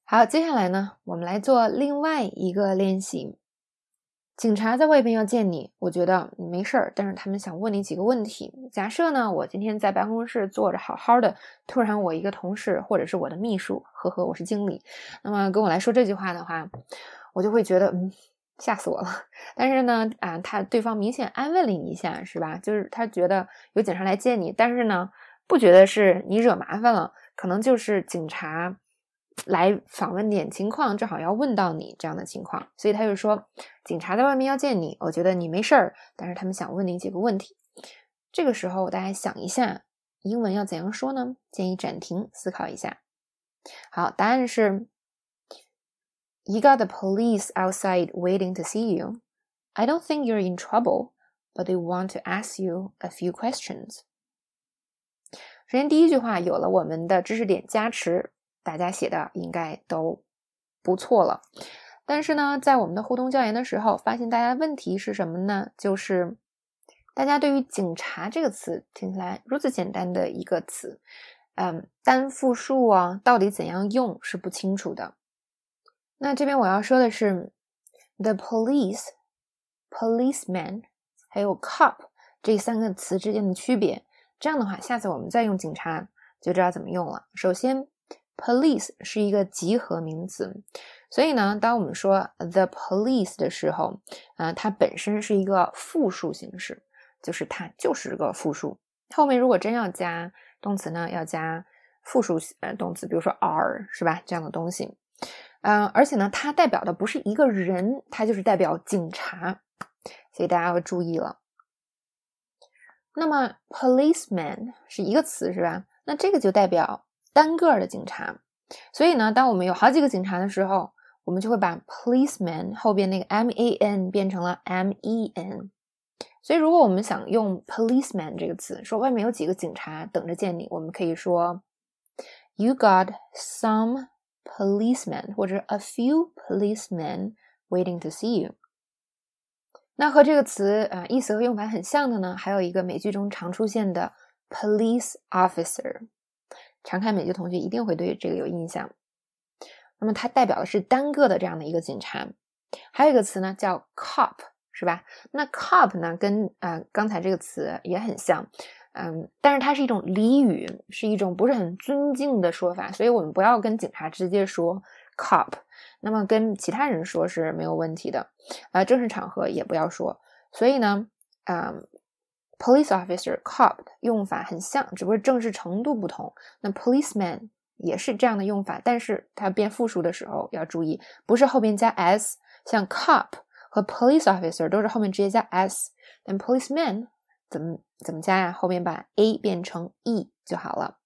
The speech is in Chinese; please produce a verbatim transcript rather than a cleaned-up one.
好，接下来呢，我们来做另外一个练习。警察在外边要见你，我觉得你没事儿，但是他们想问你几个问题。假设呢，我今天在办公室坐着好好的，突然我一个同事或者是我的秘书，呵呵，我是经理，那么跟我来说这句话的话，我就会觉得，嗯，吓死我了。但是呢，啊，他对方明显安慰了你一下，是吧？就是他觉得有警察来见你，但是呢，不觉得是你惹麻烦了，可能就是警察来访问点情况，正好要问到你这样的情况，所以他就说警察在外面要见你，我觉得你没事儿，但是他们想问你几个问题。这个时候大家想一下英文要怎样说呢？建议暂停思考一下。好，答案是 You got the police outside waiting to see you. I don't think you're in trouble, but they want to ask you a few questions. 首先第一句话有了我们的知识点加持，大家写的应该都不错了。但是呢，在我们的互动教研的时候，发现大家的问题是什么呢？就是大家对于警察这个词听起来如此简单的一个词，嗯，单复数啊，到底怎样用是不清楚的。那这边我要说的是 the police, policeman 还有 cop 这三个词之间的区别。这样的话，下次我们再用警察就知道怎么用了。首先 police 是一个集合名词，所以呢，当我们说 the police 的时候，呃，它本身是一个复数形式，就是它就是个复数。后面如果真要加动词呢，要加复数呃动词，比如说 are 是吧？这样的东西。嗯、呃，而且呢，它代表的不是一个人，它就是代表警察，所以大家要注意了。那么 policeman 是一个词是吧？那这个就代表单个的警察。所以呢，当我们有好几个警察的时候，我们就会把 policeman 后边那个 M A N 变成了 M E N。所以如果我们想用 policeman 这个词，说外面有几个警察等着见你，我们可以说 You got some policemen 或者 a few policemen waiting to see you。那和这个词呃意思和用法很像的呢，还有一个美剧中常出现的 police officer， 常看美剧同学一定会对这个有印象。那么它代表的是单个的这样的一个警察。还有一个词呢叫 cop， 是吧？那 cop 呢跟呃刚才这个词也很像，嗯，但是它是一种俚语，是一种不是很尊敬的说法，所以我们不要跟警察直接说 cop， 那么跟其他人说是没有问题的，呃，正式场合也不要说。所以呢，嗯 police officer cop 用法很像，只不过正式程度不同。那 policeman 也是这样的用法，但是它变复数的时候要注意，不是后边加 s， 像 cop 和 police officer 都是后面直接加 s， 但 policeman 怎么怎么加呀？后面把 a 变成 e 就好了。